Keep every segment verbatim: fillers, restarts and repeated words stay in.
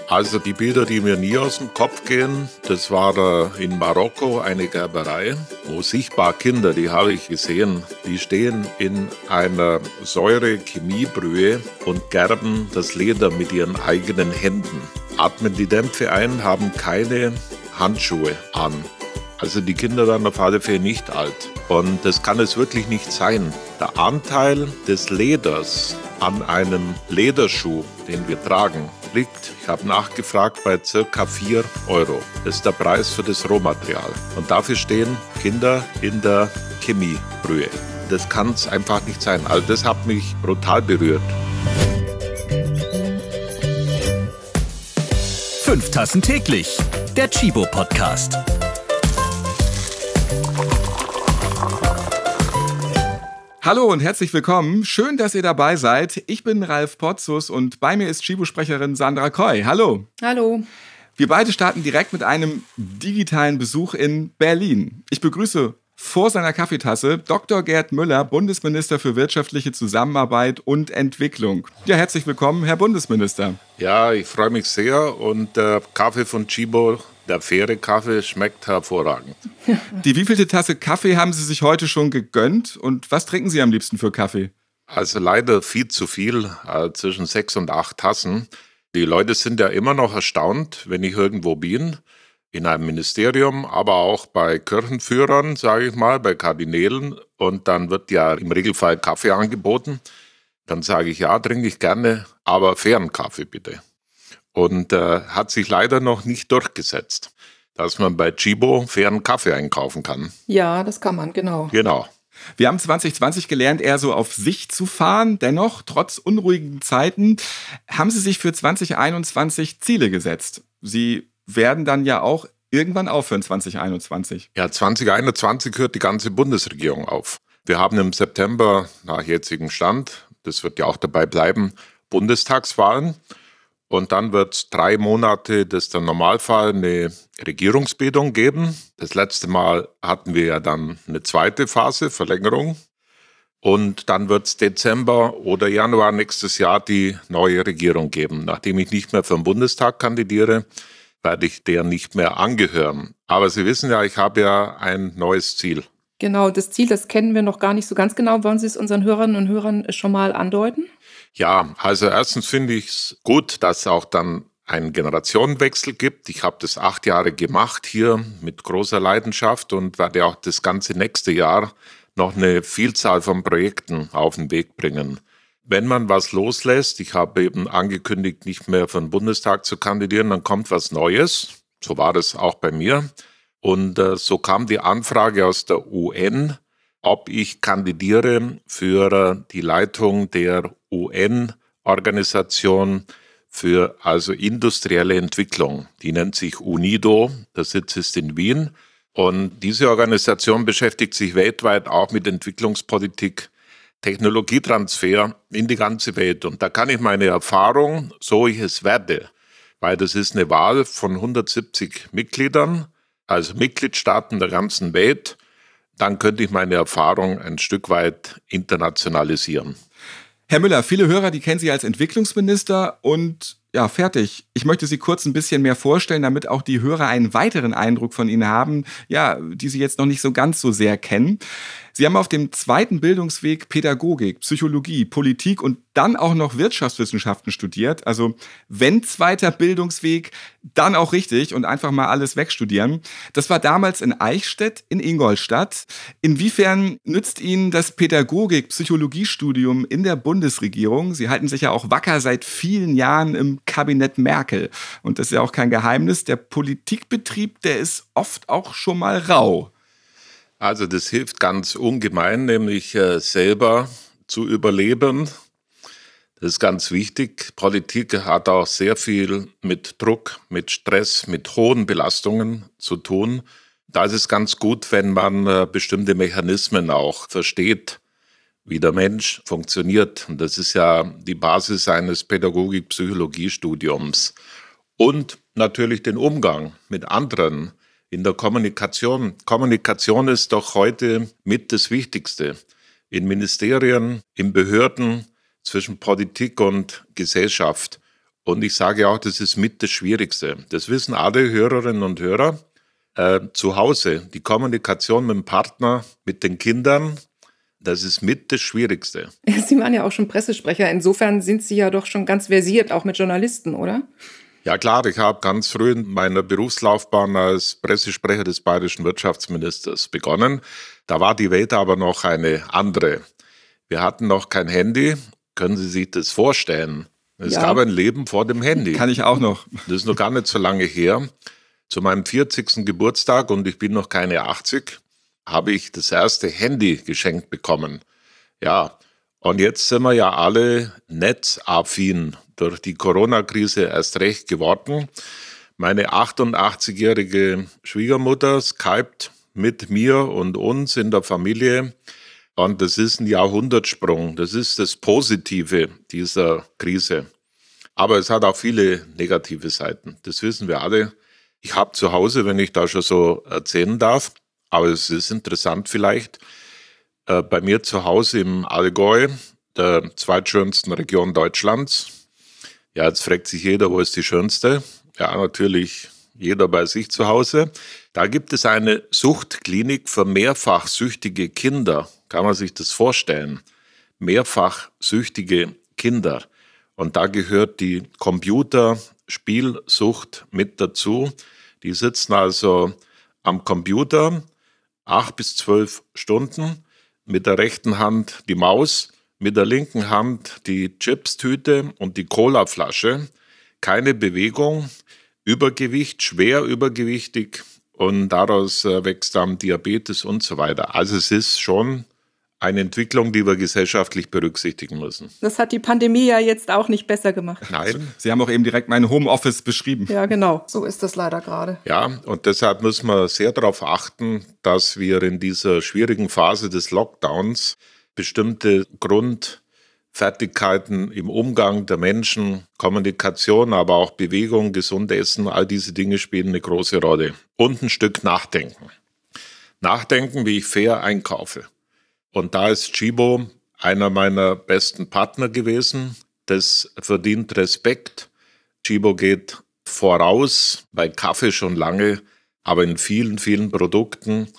Also die Bilder, die mir nie aus dem Kopf gehen, das war in Marokko eine Gerberei, wo sichtbar Kinder, die habe ich gesehen, die stehen in einer Säure-Chemiebrühe und gerben das Leder mit ihren eigenen Händen. Atmen die Dämpfe ein, haben keine Handschuhe an. Also die Kinder werden auf alle Fälle nicht alt. Und das kann es wirklich nicht sein. Der Anteil des Leders an einem Lederschuh, den wir tragen, liegt, ich habe nachgefragt, bei circa vier Euro. Das ist der Preis für das Rohmaterial. Und dafür stehen Kinder in der Chemiebrühe. Das kann es einfach nicht sein. Also das hat mich brutal berührt. Fünf Tassen täglich, der Tchibo-Podcast. Hallo und herzlich willkommen. Schön, dass ihr dabei seid. Ich bin Ralf Potzus und bei mir ist Tchibo-Sprecherin Sandra Koy. Hallo. Hallo. Wir beide starten direkt mit einem digitalen Besuch in Berlin. Ich begrüße vor seiner Kaffeetasse Doktor Gerd Müller, Bundesminister für wirtschaftliche Zusammenarbeit und Entwicklung. Ja, herzlich willkommen, Herr Bundesminister. Ja, ich freue mich sehr und der Kaffee von Tchibo, der faire Kaffee, schmeckt hervorragend. Die wievielte Tasse Kaffee haben Sie sich heute schon gegönnt und was trinken Sie am liebsten für Kaffee? Also leider viel zu viel, äh, zwischen sechs und acht Tassen. Die Leute sind ja immer noch erstaunt, wenn ich irgendwo bin, in einem Ministerium, aber auch bei Kirchenführern, sage ich mal, bei Kardinälen. Und dann wird ja im Regelfall Kaffee angeboten. Dann sage ich, ja, trinke ich gerne, aber fairen Kaffee bitte. Und äh, hat sich leider noch nicht durchgesetzt, dass man bei Tchibo fairen Kaffee einkaufen kann. Ja, das kann man, genau. Genau. Wir haben zwanzig zwanzig gelernt, eher so auf Sicht zu fahren. Dennoch, trotz unruhigen Zeiten, haben Sie sich für zwanzig einundzwanzig Ziele gesetzt. Sie werden dann ja auch irgendwann aufhören, zwanzig einundzwanzig. Ja, zwanzig einundzwanzig hört die ganze Bundesregierung auf. Wir haben im September, nach jetzigem Stand, das wird ja auch dabei bleiben, Bundestagswahlen. Und dann wird es drei Monate, das ist der Normalfall, eine Regierungsbildung geben. Das letzte Mal hatten wir ja dann eine zweite Phase, Verlängerung. Und dann wird es Dezember oder Januar nächstes Jahr die neue Regierung geben. Nachdem ich nicht mehr für den Bundestag kandidiere, werde ich der nicht mehr angehören. Aber Sie wissen ja, ich habe ja ein neues Ziel. Genau, das Ziel, das kennen wir noch gar nicht so ganz genau. Wollen Sie es unseren Hörerinnen und Hörern schon mal andeuten? Ja, also erstens finde ich es gut, dass es auch dann einen Generationenwechsel gibt. Ich habe das acht Jahre gemacht hier mit großer Leidenschaft und werde auch das ganze nächste Jahr noch eine Vielzahl von Projekten auf den Weg bringen. Wenn man was loslässt, ich habe eben angekündigt, nicht mehr für den Bundestag zu kandidieren, dann kommt was Neues. So war das auch bei mir. Und äh, so kam die Anfrage aus der U N, ob ich kandidiere für die Leitung der U N-Organisation für also industrielle Entwicklung. Die nennt sich UNIDO, der Sitz ist in Wien. Und diese Organisation beschäftigt sich weltweit auch mit Entwicklungspolitik, Technologietransfer in die ganze Welt. Und da kann ich meine Erfahrung, so ich es werde, weil das ist eine Wahl von hundertsiebzig Mitgliedern, also Mitgliedstaaten der ganzen Welt, dann könnte ich meine Erfahrung ein Stück weit internationalisieren. Herr Müller, viele Hörer, die kennen Sie als Entwicklungsminister und ja, fertig. Ich möchte Sie kurz ein bisschen mehr vorstellen, damit auch die Hörer einen weiteren Eindruck von Ihnen haben, ja, die Sie jetzt noch nicht so ganz so sehr kennen. Sie haben auf dem zweiten Bildungsweg Pädagogik, Psychologie, Politik und dann auch noch Wirtschaftswissenschaften studiert. Also wenn zweiter Bildungsweg, dann auch richtig und einfach mal alles wegstudieren. Das war damals in Eichstätt in Ingolstadt. Inwiefern nützt Ihnen das Pädagogik-Psychologiestudium in der Bundesregierung? Sie halten sich ja auch wacker seit vielen Jahren im Kabinett Merkel. Und das ist ja auch kein Geheimnis. Der Politikbetrieb, der ist oft auch schon mal rau. Also das hilft ganz ungemein, nämlich äh, selber zu überleben. Das ist ganz wichtig. Politik hat auch sehr viel mit Druck, mit Stress, mit hohen Belastungen zu tun. Da ist es ganz gut, wenn man äh, bestimmte Mechanismen auch versteht, wie der Mensch funktioniert. Und das ist ja die Basis eines Pädagogik-Psychologie-Studiums. Und natürlich den Umgang mit anderen in der Kommunikation. Kommunikation ist doch heute mit das Wichtigste. In Ministerien, in Behörden, zwischen Politik und Gesellschaft. Und ich sage auch, das ist mit das Schwierigste. Das wissen alle Hörerinnen und Hörer. Äh, zu Hause, die Kommunikation mit dem Partner, mit den Kindern, das ist mit das Schwierigste. Sie waren ja auch schon Pressesprecher. Insofern sind Sie ja doch schon ganz versiert, auch mit Journalisten, oder? Ja klar, ich habe ganz früh in meiner Berufslaufbahn als Pressesprecher des bayerischen Wirtschaftsministers begonnen. Da war die Welt aber noch eine andere. Wir hatten noch kein Handy. Können Sie sich das vorstellen? Es Ja. gab ein Leben vor dem Handy. Kann ich auch noch. Das ist noch gar nicht so lange her. Zu meinem vierzigsten Geburtstag, und ich bin noch keine achtzig, habe ich das erste Handy geschenkt bekommen. Ja, und jetzt sind wir ja alle netzaffin, durch die Corona-Krise erst recht geworden. Meine achtundachtzigjährige Schwiegermutter skypt mit mir und uns in der Familie. Und das ist ein Jahrhundertsprung. Das ist das Positive dieser Krise. Aber es hat auch viele negative Seiten. Das wissen wir alle. Ich habe zu Hause, wenn ich da schon so erzählen darf, aber es ist interessant vielleicht, äh, bei mir zu Hause im Allgäu, der zweitschönsten Region Deutschlands. Ja, jetzt fragt sich jeder, wo ist die schönste? Ja, natürlich jeder bei sich zu Hause. Da gibt es eine Suchtklinik für mehrfach süchtige Kinder. Kann man sich das vorstellen? Mehrfach süchtige Kinder. Und da gehört die Computerspielsucht mit dazu. Die sitzen also am Computer acht bis zwölf Stunden, mit der rechten Hand die Maus, mit der linken Hand die Chipstüte und die Colaflasche. Keine Bewegung, Übergewicht, schwer übergewichtig, und daraus wächst dann Diabetes und so weiter. Also es ist schon eine Entwicklung, die wir gesellschaftlich berücksichtigen müssen. Das hat die Pandemie ja jetzt auch nicht besser gemacht. Nein. Sie haben auch eben direkt mein Homeoffice beschrieben. Ja, genau. So ist das leider gerade. Ja, und deshalb müssen wir sehr darauf achten, dass wir in dieser schwierigen Phase des Lockdowns bestimmte Grundfertigkeiten im Umgang der Menschen, Kommunikation, aber auch Bewegung, gesund essen, all diese Dinge spielen eine große Rolle. Und ein Stück Nachdenken. Nachdenken, wie ich fair einkaufe. Und da ist Tchibo einer meiner besten Partner gewesen. Das verdient Respekt. Tchibo geht voraus, bei Kaffee schon lange, aber in vielen, vielen Produkten,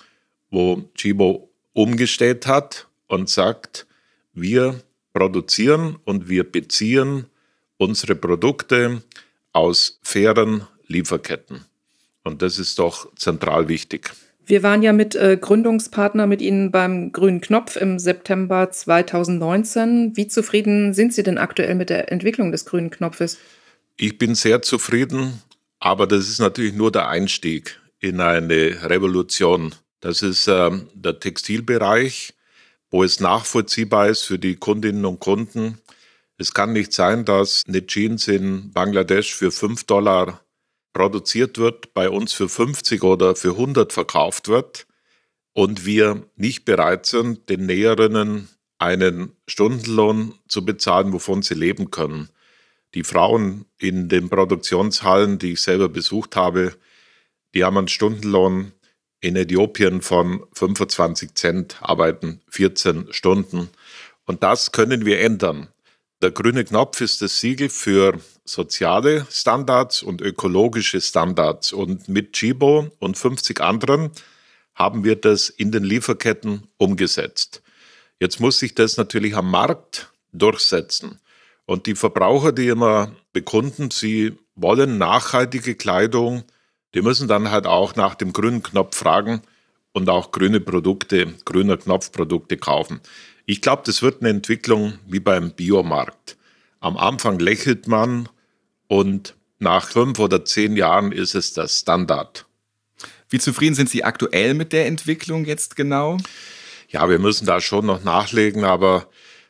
wo Tchibo umgestellt hat und sagt, wir produzieren und wir beziehen unsere Produkte aus fairen Lieferketten. Und das ist doch zentral wichtig. Wir waren ja mit äh, Gründungspartner mit Ihnen beim Grünen Knopf im September zweitausendneunzehn. Wie zufrieden sind Sie denn aktuell mit der Entwicklung des Grünen Knopfes? Ich bin sehr zufrieden, aber das ist natürlich nur der Einstieg in eine Revolution. Das ist äh, der Textilbereich, wo es nachvollziehbar ist für die Kundinnen und Kunden. Es kann nicht sein, dass eine Jeans in Bangladesch für fünf Dollar produziert wird, bei uns für fünfzig oder für hundert verkauft wird und wir nicht bereit sind, den Näherinnen einen Stundenlohn zu bezahlen, wovon sie leben können. Die Frauen in den Produktionshallen, die ich selber besucht habe, die haben einen Stundenlohn in Äthiopien von fünfundzwanzig Cent, arbeiten vierzehn Stunden. Und das können wir ändern. Der grüne Knopf ist das Siegel für soziale Standards und ökologische Standards. Und mit Tchibo und fünfzig anderen haben wir das in den Lieferketten umgesetzt. Jetzt muss sich das natürlich am Markt durchsetzen. Und die Verbraucher, die immer bekunden, sie wollen nachhaltige Kleidung, die müssen dann halt auch nach dem grünen Knopf fragen und auch grüne Produkte, grüner Knopfprodukte kaufen. Ich glaube, das wird eine Entwicklung wie beim Biomarkt. Am Anfang lächelt man und nach fünf oder zehn Jahren ist es der Standard. Wie zufrieden sind Sie aktuell mit der Entwicklung jetzt genau? Ja, wir müssen da schon noch nachlegen, aber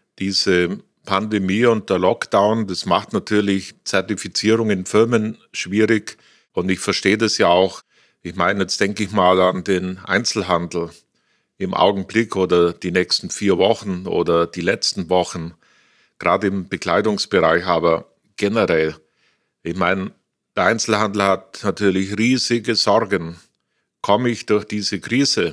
diese Pandemie und der Lockdown, das macht natürlich Zertifizierung in Firmen schwierig. Und ich verstehe das ja auch. Ich meine, jetzt denke ich mal an den Einzelhandel im Augenblick oder die nächsten vier Wochen oder die letzten Wochen, gerade im Bekleidungsbereich, aber generell. Ich meine, der Einzelhandel hat natürlich riesige Sorgen. Komme ich durch diese Krise?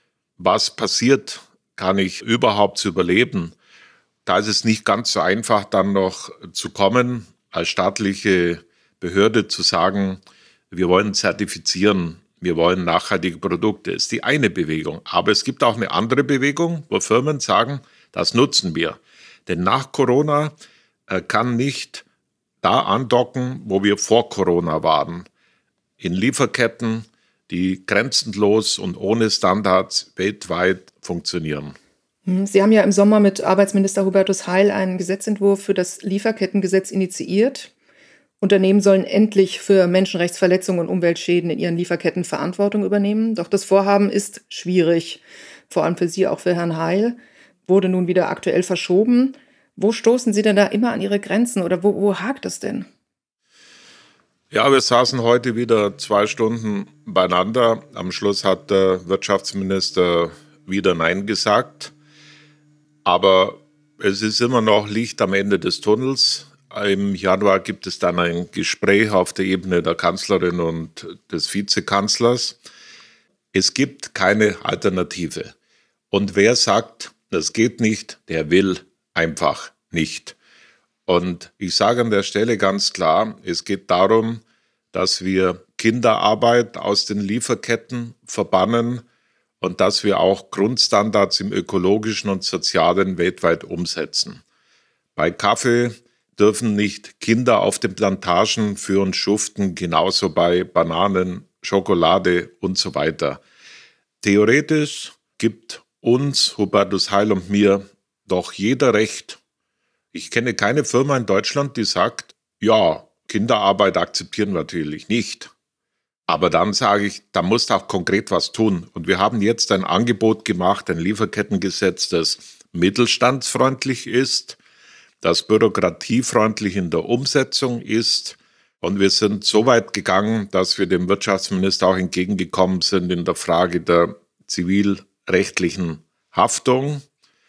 Was passiert? Kann ich überhaupt überleben? Da ist es nicht ganz so einfach, dann noch zu kommen. als staatliche Behörde zu sagen, wir wollen zertifizieren, wir wollen nachhaltige Produkte, ist die eine Bewegung. Aber es gibt auch eine andere Bewegung, wo Firmen sagen, das nutzen wir. Denn nach Corona äh, kann nicht da andocken, wo wir vor Corona waren. In Lieferketten, die grenzenlos und ohne Standards weltweit funktionieren. Sie haben ja im Sommer mit Arbeitsminister Hubertus Heil einen Gesetzentwurf für das Lieferkettengesetz initiiert. Unternehmen sollen endlich für Menschenrechtsverletzungen und Umweltschäden in ihren Lieferketten Verantwortung übernehmen. Doch das Vorhaben ist schwierig, vor allem für Sie, auch für Herrn Heil, wurde nun wieder aktuell verschoben. Wo stoßen Sie denn da immer an Ihre Grenzen oder wo, wo hakt es denn? Ja, wir saßen heute wieder zwei Stunden beieinander. Am Schluss hat der Wirtschaftsminister wieder Nein gesagt. Aber es ist immer noch Licht am Ende des Tunnels. Im Januar gibt es dann ein Gespräch auf der Ebene der Kanzlerin und des Vizekanzlers. Es gibt keine Alternative. Und wer sagt, das geht nicht, der will einfach nicht. Und ich sage an der Stelle ganz klar, es geht darum, dass wir Kinderarbeit aus den Lieferketten verbannen und dass wir auch Grundstandards im ökologischen und sozialen weltweit umsetzen. Bei Kaffee dürfen nicht Kinder auf den Plantagen für uns schuften, genauso bei Bananen, Schokolade und so weiter. Theoretisch gibt uns, Hubertus Heil und mir, doch jeder Recht. Ich kenne keine Firma in Deutschland, die sagt, ja, Kinderarbeit akzeptieren wir natürlich nicht. Aber dann sage ich, da musst du auch konkret was tun. Und wir haben jetzt ein Angebot gemacht, ein Lieferkettengesetz, das mittelstandsfreundlich ist, das bürokratiefreundlich in der Umsetzung ist. Und wir sind so weit gegangen, dass wir dem Wirtschaftsminister auch entgegengekommen sind in der Frage der zivilrechtlichen Haftung.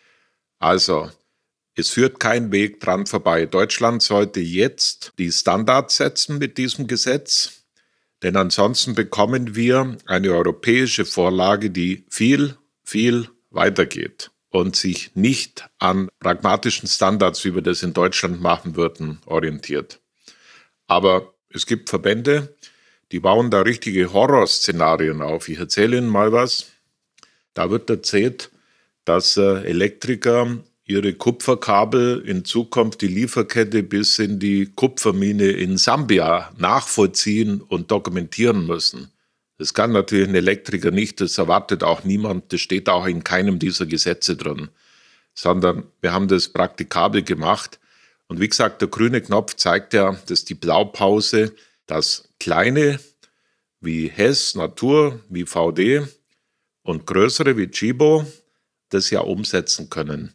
Also, es führt kein Weg dran vorbei. Deutschland sollte jetzt die Standards setzen mit diesem Gesetz. Denn ansonsten bekommen wir eine europäische Vorlage, die viel, viel weitergeht und sich nicht an pragmatischen Standards, wie wir das in Deutschland machen würden, orientiert. Aber es gibt Verbände, die bauen da richtige Horrorszenarien auf. Ich erzähle Ihnen mal was. Da wird erzählt, dass Elektriker ihre Kupferkabel in Zukunft die Lieferkette bis in die Kupfermine in Sambia nachvollziehen und dokumentieren müssen. Das kann natürlich ein Elektriker nicht, das erwartet auch niemand, das steht auch in keinem dieser Gesetze drin, sondern wir haben das praktikabel gemacht. Und wie gesagt, der grüne Knopf zeigt ja, dass die Blaupause, dass kleine wie Hess, Natur, wie V D und größere wie Chibo das ja umsetzen können.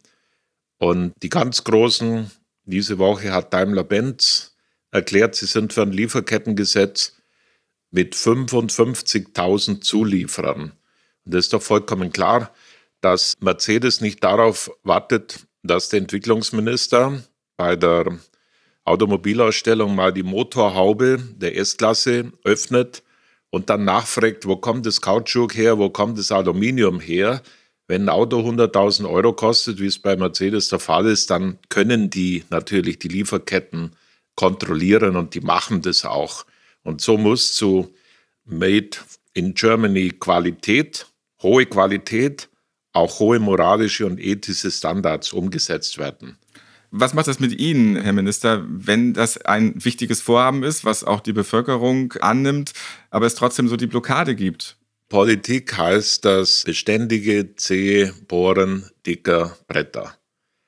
Und die ganz Großen, diese Woche hat Daimler-Benz erklärt, sie sind für ein Lieferkettengesetz mit fünfundfünfzigtausend Zulieferern. Und das ist doch vollkommen klar, dass Mercedes nicht darauf wartet, dass der Entwicklungsminister bei der Automobilausstellung mal die Motorhaube der S-Klasse öffnet und dann nachfragt, wo kommt das Kautschuk her, wo kommt das Aluminium her. Wenn ein Auto hunderttausend Euro kostet, wie es bei Mercedes der Fall ist, dann können die natürlich die Lieferketten kontrollieren und die machen das auch. Und so muss zu Made in Germany Qualität, hohe Qualität, auch hohe moralische und ethische Standards umgesetzt werden. Was macht das mit Ihnen, Herr Minister, wenn das ein wichtiges Vorhaben ist, was auch die Bevölkerung annimmt, aber es trotzdem so die Blockade gibt? Politik heißt das beständige zähe Bohren dicker Bretter.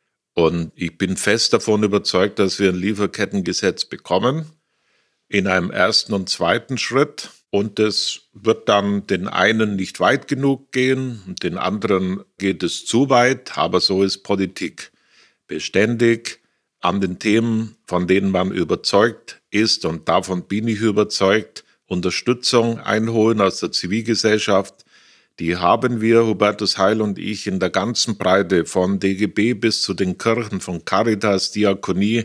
Und ich bin fest davon überzeugt, dass wir ein Lieferkettengesetz bekommen, in einem ersten und zweiten Schritt. Und es wird dann den einen nicht weit genug gehen und den anderen geht es zu weit. Aber so ist Politik. Beständig an den Themen, von denen man überzeugt ist, und davon bin ich überzeugt, Unterstützung einholen aus der Zivilgesellschaft. Die haben wir, Hubertus Heil und ich, in der ganzen Breite von D G B bis zu den Kirchen, von Caritas, Diakonie.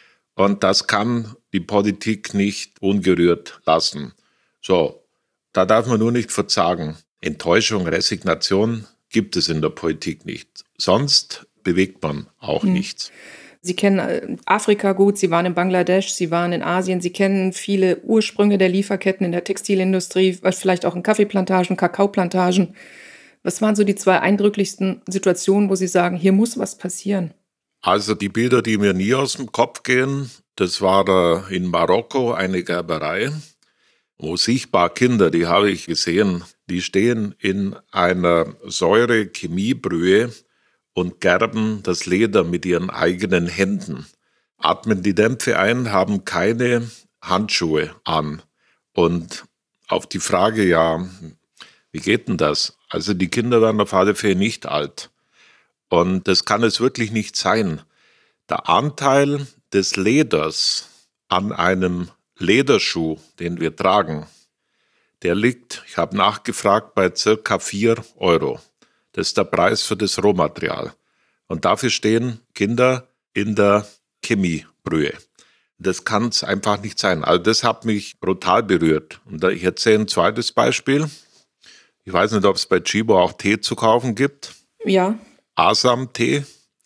Und das kann die Politik nicht ungerührt lassen. So, da darf man nur nicht verzagen. Enttäuschung, Resignation gibt es in der Politik nicht. Sonst bewegt man auch hm. nichts. Sie kennen Afrika gut, Sie waren in Bangladesch, Sie waren in Asien, Sie kennen viele Ursprünge der Lieferketten in der Textilindustrie, vielleicht auch in Kaffeeplantagen, Kakaoplantagen. Was waren so die zwei eindrücklichsten Situationen, wo Sie sagen, hier muss was passieren? Also die Bilder, die mir nie aus dem Kopf gehen, das war in Marokko eine Gerberei, wo sichtbar Kinder, die habe ich gesehen, die stehen in einer Säure-Chemiebrühe und gerben das Leder mit ihren eigenen Händen, atmen die Dämpfe ein, haben keine Handschuhe an. Und auf die Frage, ja, wie geht denn das? Also die Kinder werden auf alle Fälle nicht alt. Und das kann es wirklich nicht sein. Der Anteil des Leders an einem Lederschuh, den wir tragen, der liegt, ich habe nachgefragt, bei circa vier Euro. Das ist der Preis für das Rohmaterial. Und dafür stehen Kinder in der Chemiebrühe. Das kann es einfach nicht sein. Also das hat mich brutal berührt. Und ich erzähle ein zweites Beispiel. Ich weiß nicht, ob es bei Tchibo auch Tee zu kaufen gibt. Ja. Assam-Tee.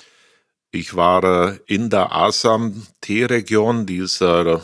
Ich war in der Assam-Tee-Region, dieser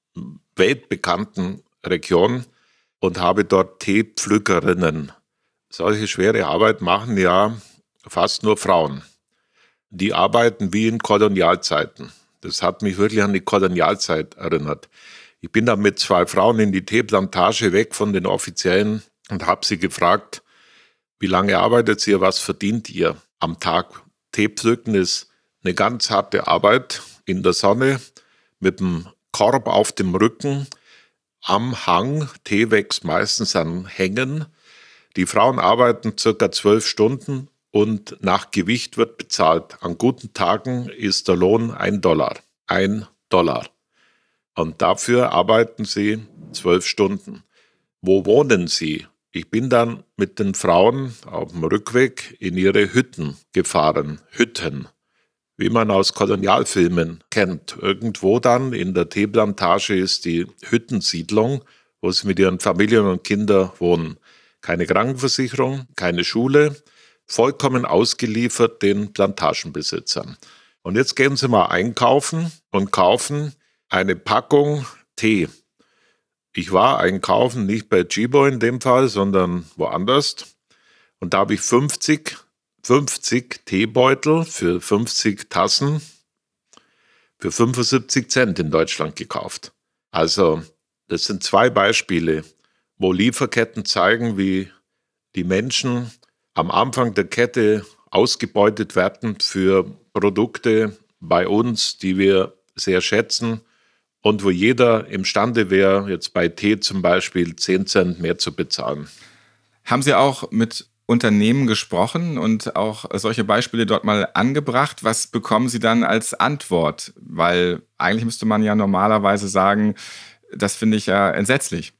weltbekannten Region, und habe dort Teepflückerinnen. Solche schwere Arbeit machen ja fast nur Frauen. Die arbeiten wie in Kolonialzeiten. Das hat mich wirklich an die Kolonialzeit erinnert. Ich bin dann mit zwei Frauen in die Teeplantage weg von den Offiziellen und habe sie gefragt, wie lange arbeitet ihr, was verdient ihr am Tag? Teepflücken ist eine ganz harte Arbeit in der Sonne mit dem Korb auf dem Rücken, am Hang. Tee wächst meistens an Hängen. Die Frauen arbeiten circa zwölf Stunden und nach Gewicht wird bezahlt. An guten Tagen ist der Lohn ein Dollar. Ein Dollar. Und dafür arbeiten sie zwölf Stunden. Wo wohnen sie? Ich bin dann mit den Frauen auf dem Rückweg in ihre Hütten gefahren. Hütten, wie man aus Kolonialfilmen kennt. Irgendwo dann in der Teeplantage ist die Hüttensiedlung, wo sie mit ihren Familien und Kindern wohnen. Keine Krankenversicherung, keine Schule, vollkommen ausgeliefert den Plantagenbesitzern. Und jetzt gehen Sie mal einkaufen und kaufen eine Packung Tee. Ich war einkaufen, nicht bei Tchibo in dem Fall, sondern woanders. Und da habe ich fünfzig, fünfzig Teebeutel für fünfzig Tassen für fünfundsiebzig Cent in Deutschland gekauft. Also das sind zwei Beispiele, wo Lieferketten zeigen, wie die Menschen am Anfang der Kette ausgebeutet werden für Produkte bei uns, die wir sehr schätzen und wo jeder imstande wäre, jetzt bei Tee zum Beispiel zehn Cent mehr zu bezahlen. Haben Sie auch mit Unternehmen gesprochen und auch solche Beispiele dort mal angebracht? Was bekommen Sie dann als Antwort? Weil eigentlich müsste man ja normalerweise sagen, das finde ich ja entsetzlich.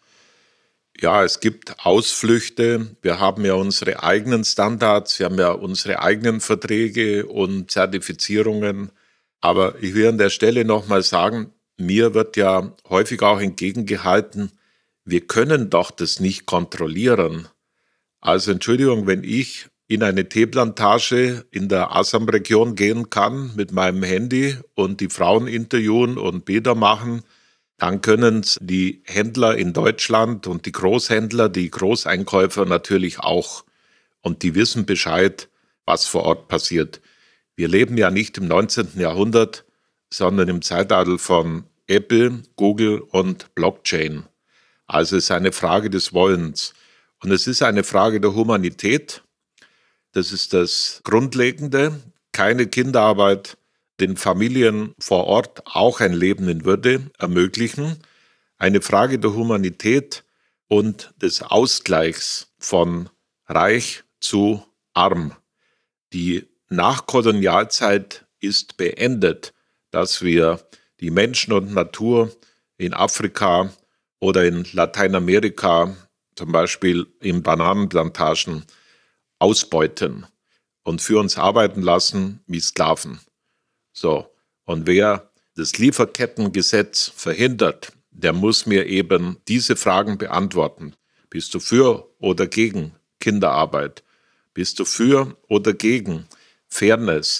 Ja, es gibt Ausflüchte. Wir haben ja unsere eigenen Standards, wir haben ja unsere eigenen Verträge und Zertifizierungen. Aber ich will an der Stelle nochmal sagen, mir wird ja häufig auch entgegengehalten, wir können doch das nicht kontrollieren. Also Entschuldigung, wenn ich in eine Teeplantage in der Assam-Region gehen kann mit meinem Handy und die Frauen interviewen und Bilder machen, dann können es die Händler in Deutschland und die Großhändler, die Großeinkäufer natürlich auch. Und die wissen Bescheid, was vor Ort passiert. Wir leben ja nicht im neunzehnten Jahrhundert, sondern im Zeitalter von Apple, Google und Blockchain. Also es ist eine Frage des Wollens. Und es ist eine Frage der Humanität. Das ist das Grundlegende. Keine Kinderarbeit, den Familien vor Ort auch ein Leben in Würde ermöglichen. Eine Frage der Humanität und des Ausgleichs von reich zu arm. Die Nachkolonialzeit ist beendet, dass wir die Menschen und Natur in Afrika oder in Lateinamerika, zum Beispiel in Bananenplantagen, ausbeuten und für uns arbeiten lassen wie Sklaven. So, und wer das Lieferkettengesetz verhindert, der muss mir eben diese Fragen beantworten. Bist du für oder gegen Kinderarbeit? Bist du für oder gegen Fairness?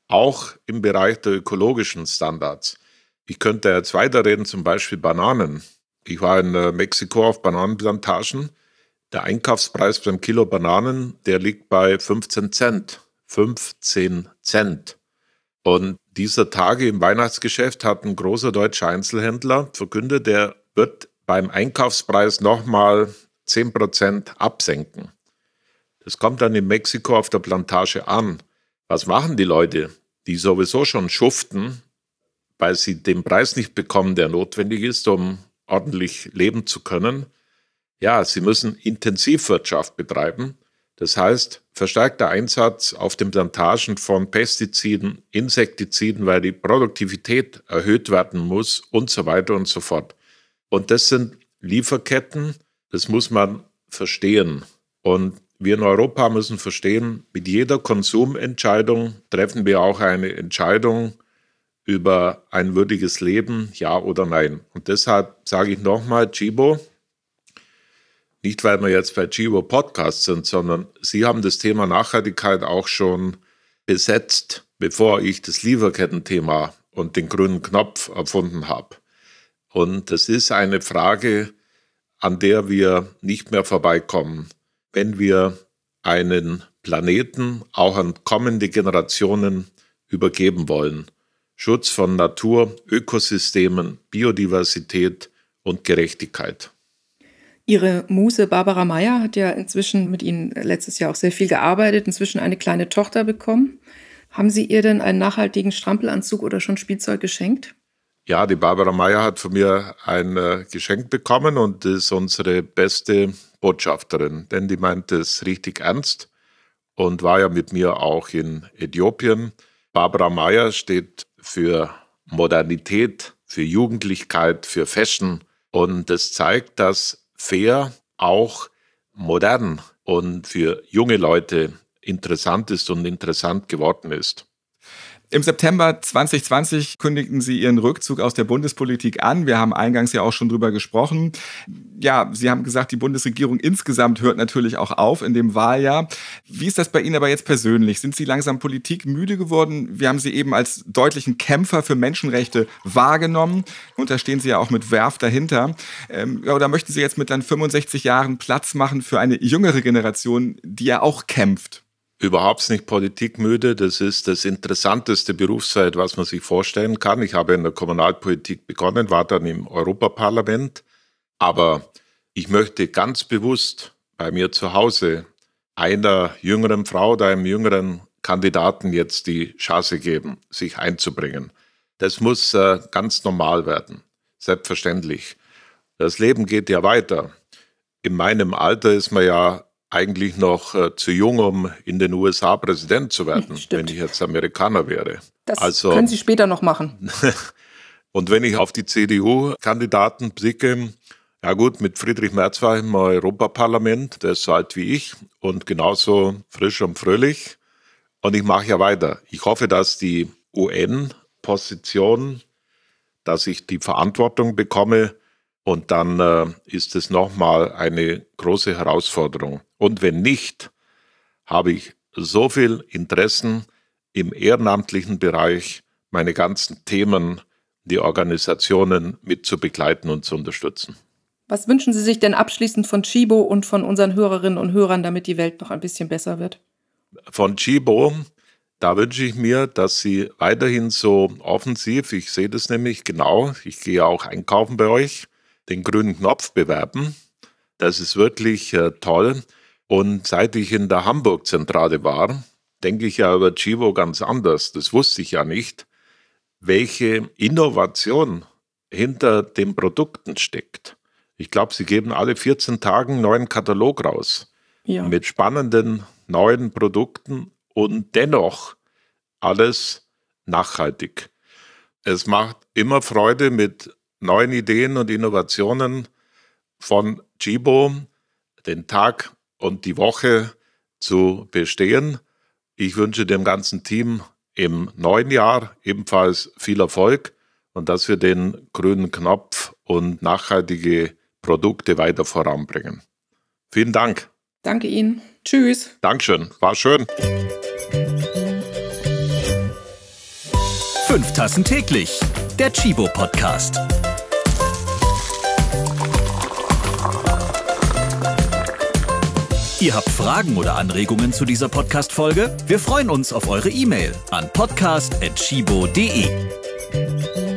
auch im Bereich der ökologischen Standards. Ich könnte jetzt weiterreden, zum Beispiel Bananen. Ich war in Mexiko auf Bananenplantagen. Der Einkaufspreis beim Kilo Bananen, der liegt bei fünfzehn Cent. fünfzehn Cent. Und dieser Tage im Weihnachtsgeschäft hat ein großer deutscher Einzelhändler verkündet, der wird beim Einkaufspreis nochmal zehn Prozent absenken. Das kommt dann in Mexiko auf der Plantage an. Was machen die Leute, die sowieso schon schuften, weil sie den Preis nicht bekommen, der notwendig ist, um ordentlich leben zu können? Ja, sie müssen Intensivwirtschaft betreiben. Das heißt, verstärkter Einsatz auf den Plantagen von Pestiziden, Insektiziden, weil die Produktivität erhöht werden muss und so weiter und so fort. Und das sind Lieferketten, das muss man verstehen. Und wir in Europa müssen verstehen, mit jeder Konsumentscheidung treffen wir auch eine Entscheidung über ein würdiges Leben, ja oder nein. Und deshalb sage ich nochmal, Tchibo, nicht weil wir jetzt bei Tchibo Podcast sind, sondern Sie haben das Thema Nachhaltigkeit auch schon besetzt, bevor ich das Lieferkettenthema und den grünen Knopf erfunden habe. Und das ist eine Frage, an der wir nicht mehr vorbeikommen, wenn wir einen Planeten auch an kommende Generationen übergeben wollen. Schutz von Natur, Ökosystemen, Biodiversität und Gerechtigkeit. Ihre Muse Barbara Meyer hat ja inzwischen mit Ihnen letztes Jahr auch sehr viel gearbeitet, inzwischen eine kleine Tochter bekommen. Haben Sie ihr denn einen nachhaltigen Strampelanzug oder schon Spielzeug geschenkt? Ja, die Barbara Meyer hat von mir ein äh, Geschenk bekommen und ist unsere beste Botschafterin, denn die meint es richtig ernst und war ja mit mir auch in Äthiopien. Barbara Meyer steht für Modernität, für Jugendlichkeit, für Fashion und das zeigt, dass fair auch modern und für junge Leute interessant ist und interessant geworden ist. Im September zwanzig zwanzig kündigten Sie Ihren Rückzug aus der Bundespolitik an. Wir haben eingangs ja auch schon drüber gesprochen. Ja, Sie haben gesagt, die Bundesregierung insgesamt hört natürlich auch auf in dem Wahljahr. Wie ist das bei Ihnen aber jetzt persönlich? Sind Sie langsam politikmüde geworden? Wir haben Sie eben als deutlichen Kämpfer für Menschenrechte wahrgenommen. Und da stehen Sie ja auch mit Verve dahinter. Ähm, ja, oder möchten Sie jetzt mit dann fünfundsechzig Jahren Platz machen für eine jüngere Generation, die ja auch kämpft? Überhaupt nicht politikmüde. Das ist das interessanteste Berufsfeld, was man sich vorstellen kann. Ich habe in der Kommunalpolitik begonnen, war dann im Europaparlament. Aber ich möchte ganz bewusst bei mir zu Hause einer jüngeren Frau oder einem jüngeren Kandidaten jetzt die Chance geben, sich einzubringen. Das muss äh, ganz normal werden, selbstverständlich. Das Leben geht ja weiter. In meinem Alter ist man ja eigentlich noch äh, zu jung, um in den U S A Präsident zu werden, Stimmt. wenn ich jetzt Amerikaner wäre. Das also, können Sie später noch machen. Und wenn ich auf die C D U-Kandidaten blicke, ja gut, mit Friedrich Merz war ich im Europaparlament, der ist so alt wie ich und genauso frisch und fröhlich. Und ich mache ja weiter. Ich hoffe, dass die U N-Position, dass ich die Verantwortung bekomme, und dann äh, ist es nochmal eine große Herausforderung. Und wenn nicht, habe ich so viel Interessen im ehrenamtlichen Bereich, meine ganzen Themen, die Organisationen mit zu begleiten und zu unterstützen. Was wünschen Sie sich denn abschließend von Tchibo und von unseren Hörerinnen und Hörern, damit die Welt noch ein bisschen besser wird? Von Tchibo, da wünsche ich mir, dass Sie weiterhin so offensiv, ich sehe das nämlich genau, ich gehe auch einkaufen bei euch, den grünen Knopf bewerben. Das ist wirklich äh, toll. Und seit ich in der Hamburg-Zentrale war, denke ich ja über Tchibo ganz anders. Das wusste ich ja nicht, welche Innovation hinter den Produkten steckt. Ich glaube, sie geben alle vierzehn Tage einen neuen Katalog raus. Ja. Mit spannenden neuen Produkten und dennoch alles nachhaltig. Es macht immer Freude, mit neuen Ideen und Innovationen von Tchibo den Tag und die Woche zu bestehen. Ich wünsche dem ganzen Team im neuen Jahr ebenfalls viel Erfolg und dass wir den grünen Knopf und nachhaltige Produkte weiter voranbringen. Vielen Dank. Danke Ihnen. Tschüss. Dankeschön. War schön. Fünf Tassen täglich. Der Chibo Podcast. Ihr habt Fragen oder Anregungen zu dieser Podcast-Folge? Wir freuen uns auf eure E-Mail an podcast at chibo punkt de.